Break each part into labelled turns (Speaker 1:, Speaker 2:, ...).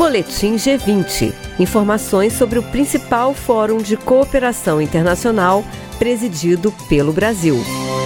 Speaker 1: Boletim G20. Informações sobre o principal fórum de cooperação internacional presidido pelo Brasil.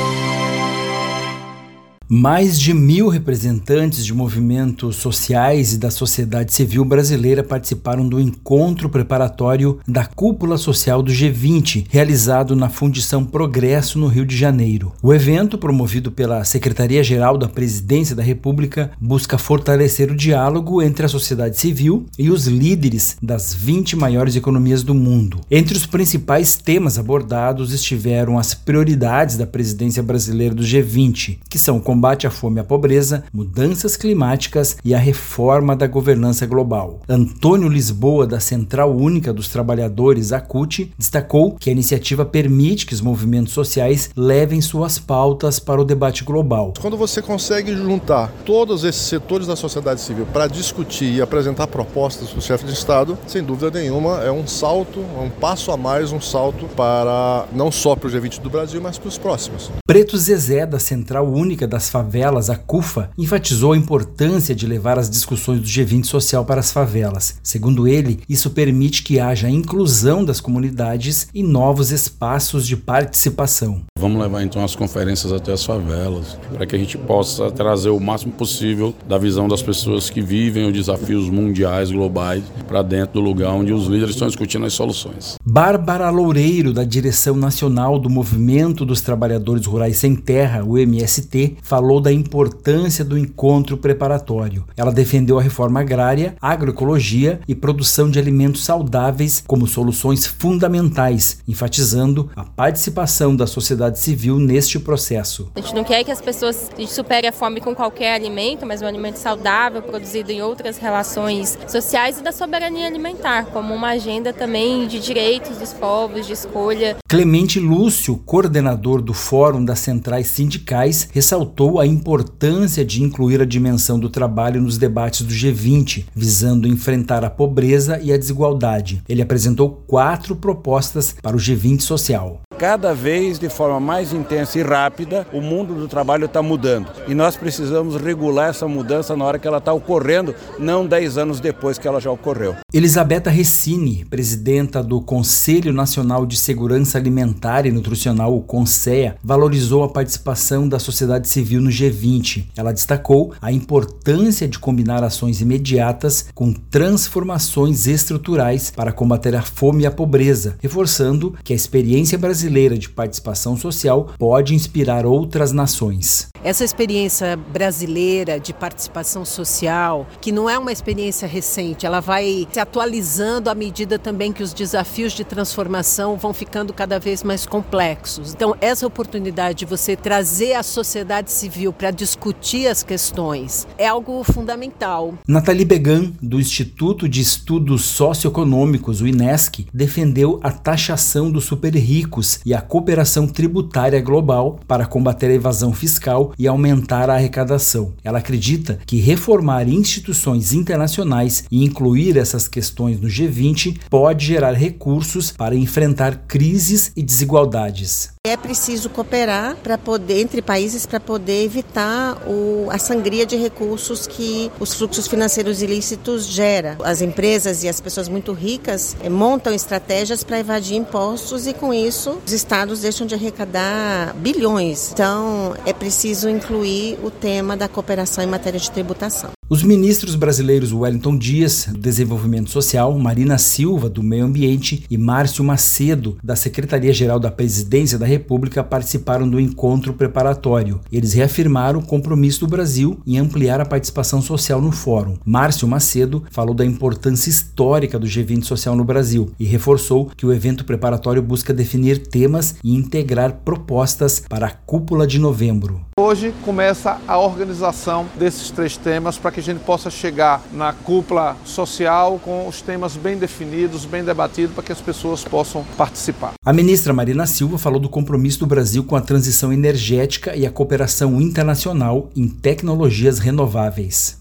Speaker 2: Mais de 1.000 representantes de movimentos sociais e da sociedade civil brasileira participaram do encontro preparatório da Cúpula Social do G20, realizado na Fundição Progresso, no Rio de Janeiro. O evento, promovido pela Secretaria-Geral da Presidência da República, busca fortalecer o diálogo entre a sociedade civil e os líderes das 20 maiores economias do mundo. Entre os principais temas abordados estiveram as prioridades da presidência brasileira do G20, que são o combate à fome e à pobreza, mudanças climáticas e a reforma da governança global. Antônio Lisboa, da Central Única dos Trabalhadores, a CUT, destacou que a iniciativa permite que os movimentos sociais levem suas pautas para o debate global.
Speaker 3: Quando você consegue juntar todos esses setores da sociedade civil para discutir e apresentar propostas para o chefe de Estado, sem dúvida nenhuma é um salto, um passo a mais, um salto para não só para o G20 do Brasil, mas para os próximos.
Speaker 2: Preto Zezé, da Central Única das Favelas, a CUFA, enfatizou a importância de levar as discussões do G20 social para as favelas. Segundo ele, isso permite que haja inclusão das comunidades e novos espaços de participação.
Speaker 4: Vamos levar então as conferências até as favelas, para que a gente possa trazer o máximo possível da visão das pessoas que vivem os desafios mundiais, globais, para dentro do lugar onde os líderes estão discutindo as soluções.
Speaker 2: Bárbara Loureiro, da Direção Nacional do Movimento dos Trabalhadores Rurais Sem Terra, o MST, falou da importância do encontro preparatório. Ela defendeu a reforma agrária, agroecologia e produção de alimentos saudáveis como soluções fundamentais, enfatizando a participação da sociedade civil neste processo.
Speaker 5: A gente não quer que as pessoas superem a fome com qualquer alimento, mas um alimento saudável, produzido em outras relações sociais e da soberania alimentar, como uma agenda também de direitos dos povos, de escolha.
Speaker 2: Clemente Lúcio, coordenador do Fórum das Centrais Sindicais, ressaltou a importância de incluir a dimensão do trabalho nos debates do G20, visando enfrentar a pobreza e a desigualdade. Ele apresentou 4 propostas para o G20 social.
Speaker 6: Cada vez de forma mais intensa e rápida, o mundo do trabalho está mudando. E nós precisamos regular essa mudança na hora que ela está ocorrendo, não 10 anos depois que ela já ocorreu.
Speaker 2: Elisabetta Recini, presidenta do Conselho Nacional de Segurança Alimentar e Nutricional, o CONSEA, valorizou a participação da sociedade civil no G20. Ela destacou a importância de combinar ações imediatas com transformações estruturais para combater a fome e a pobreza, reforçando que a experiência brasileira de participação social pode inspirar outras nações.
Speaker 7: Essa experiência brasileira de participação social, que não é uma experiência recente, ela vai se atualizando à medida também que os desafios de transformação vão ficando cada vez mais complexos. Então, essa oportunidade de você trazer a sociedade civil para discutir as questões é algo fundamental.
Speaker 2: Nathalie Began, do Instituto de Estudos Socioeconômicos, o INESC, defendeu a taxação dos super-ricos e a cooperação tributária global para combater a evasão fiscal e aumentar a arrecadação. Ela acredita que reformar instituições internacionais e incluir essas questões no G20 pode gerar recursos para enfrentar crises e desigualdades.
Speaker 8: É preciso cooperar entre países para poder evitar a sangria de recursos que os fluxos financeiros ilícitos geram. As empresas e as pessoas muito ricas montam estratégias para evadir impostos e com isso os estados deixam de arrecadar bilhões. Então é preciso incluir o tema da cooperação em matéria de tributação.
Speaker 2: Os ministros brasileiros Wellington Dias, do Desenvolvimento Social, Marina Silva, do Meio Ambiente e Márcio Macedo, da Secretaria-Geral da Presidência da República, participaram do encontro preparatório. Eles reafirmaram o compromisso do Brasil em ampliar a participação social no fórum. Márcio Macedo falou da importância histórica do G20 social no Brasil e reforçou que o evento preparatório busca definir temas e integrar propostas para a cúpula de novembro.
Speaker 9: Hoje começa a organização desses 3 temas para que a gente possa chegar na cúpula social com os temas bem definidos, bem debatidos, para que as pessoas possam participar.
Speaker 2: A ministra Marina Silva falou do compromisso do Brasil com a transição energética e a cooperação internacional em tecnologias renováveis.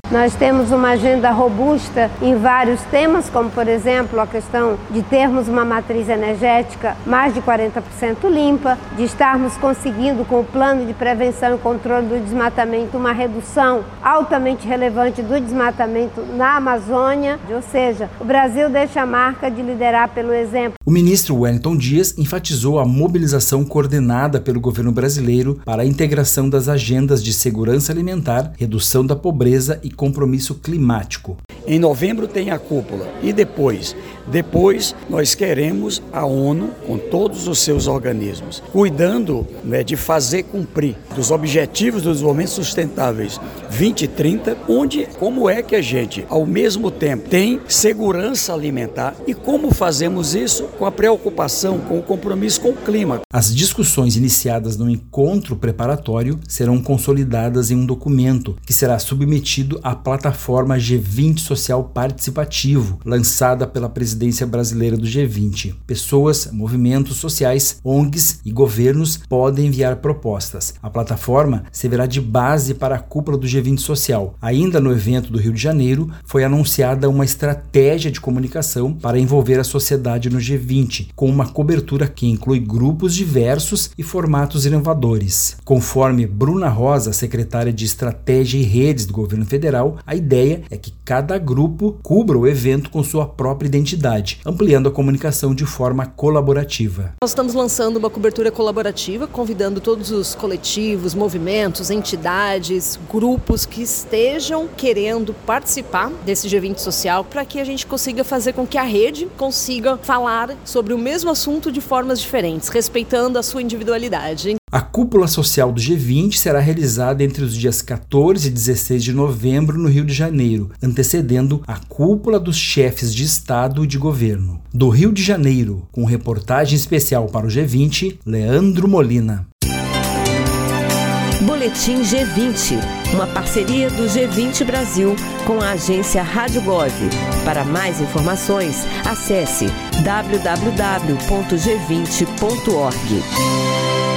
Speaker 10: Nós temos uma agenda robusta em vários temas, como, por exemplo, a questão de termos uma matriz energética mais de 40% limpa, de estarmos conseguindo, com o plano de prevenção e controle do desmatamento, uma redução altamente relevante do desmatamento na Amazônia, ou seja, o Brasil deixa a marca de liderar pelo exemplo.
Speaker 2: O ministro Wellington Dias enfatizou a mobilização coordenada pelo governo brasileiro para a integração das agendas de segurança alimentar, redução da pobreza e compromisso climático.
Speaker 11: Em novembro tem a cúpula e depois nós queremos a ONU com todos os seus organismos, cuidando de fazer cumprir dos objetivos do desenvolvimento sustentáveis 2030, onde como é que a gente ao mesmo tempo tem segurança alimentar e como fazemos isso com a preocupação, com o compromisso com o clima.
Speaker 2: As discussões iniciadas no encontro preparatório serão consolidadas em um documento que será submetido à plataforma G20 Social Participativo, lançada pela presidência brasileira do G20. Pessoas, movimentos sociais, ONGs e governos podem enviar propostas. A plataforma servirá de base para a cúpula do G20 Social. Ainda no evento do Rio de Janeiro, foi anunciada uma estratégia de comunicação para envolver a sociedade no G20, com uma cobertura que inclui grupos diversos e formatos inovadores. Conforme Bruna Rosa, secretária de Estratégia e Redes do governo federal, a ideia é que cada grupo cubra o evento com sua própria identidade, ampliando a comunicação de forma colaborativa.
Speaker 12: Nós estamos lançando uma cobertura colaborativa, convidando todos os coletivos, movimentos, entidades, grupos que estejam querendo participar desse G20 Social para que a gente consiga fazer com que a rede consiga falar sobre o mesmo assunto de formas diferentes, respeitando a sua individualidade.
Speaker 2: A cúpula social do G20 será realizada entre os dias 14 e 16 de novembro no Rio de Janeiro, antecedendo a cúpula dos chefes de Estado e de governo. Do Rio de Janeiro, com reportagem especial para o G20, Leandro Molina.
Speaker 1: Boletim G20, uma parceria do G20 Brasil com a agência Rádio Gov. Para mais informações, acesse www.g20.org.